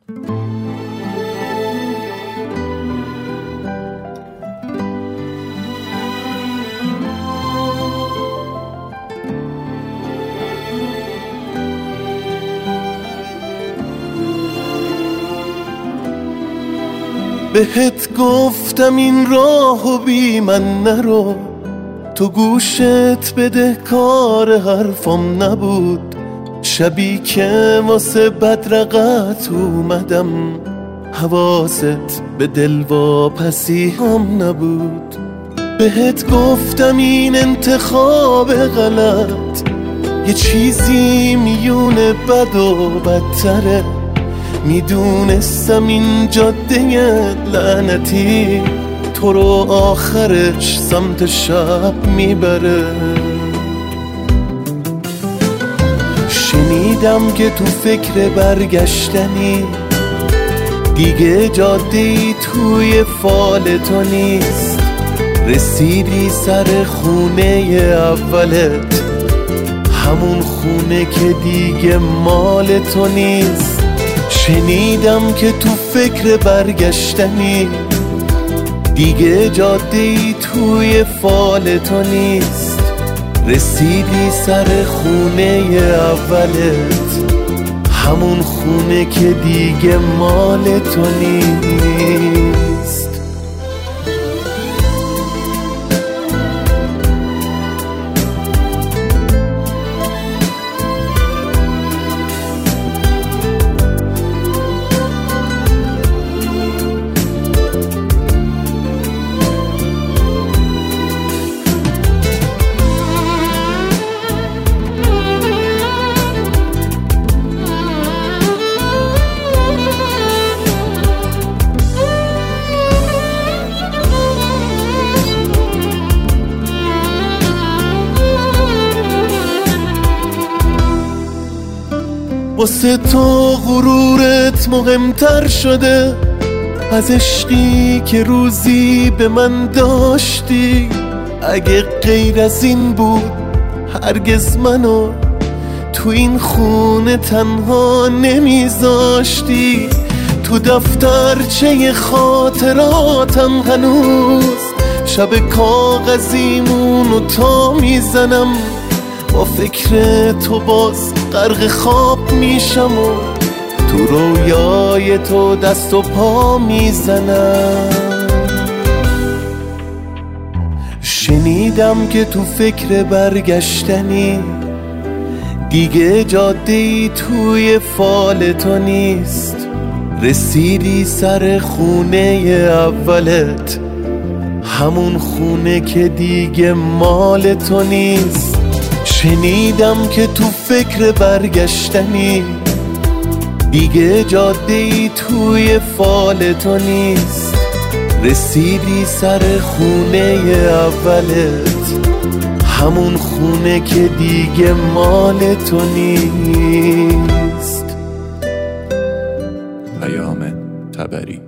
بهت گفتم این راهو بی من نرو، تو گوشت بده کار حرفم نبود. شبی که واسه بدرقت اومدم، حواست به دلواپسی هم نبود. بهت گفتم این انتخاب غلط، یه چیزی میون بد و بدتره. میدونستم این جاده لعنتی تو رو آخرش سمت شب میبره. شنیدم که تو فکر برگشتنی، دیگه جاده‌ای توی فال تو نیست. رسیدی سر خونه اولت، همون خونه که دیگه مال تو نیست. شنیدم که تو فکر برگشتنی، دیگه جاده‌ای توی فال تو نیست. رسیدی سر خونه اولت، همون خونه که دیگه مال تو نیست. واسه تو غرورت مهمتر شده از عشقی که روزی به من داشتی. اگه غیر از این بود هرگز منو تو این خونه تنها نمیذاشتی. تو دفترچه خاطراتم هنوز شب کاغذیمونو تا میزنم. با فکر تو باز غرق خواب میشم و تو رویای تو دست و پا میزنم. شنیدم که تو فکر برگشتنی، دیگه جاده‌ای توی فال تو نیست. رسیدی سر خونه اولت، همون خونه که دیگه مال تو نیست. شنیدم که تو فکر برگشتنی، دیگه جاده‌ای توی فال تو نیست. رسیدی سر خونه اولت، همون خونه که دیگه مال تو نیست. پیام تبری.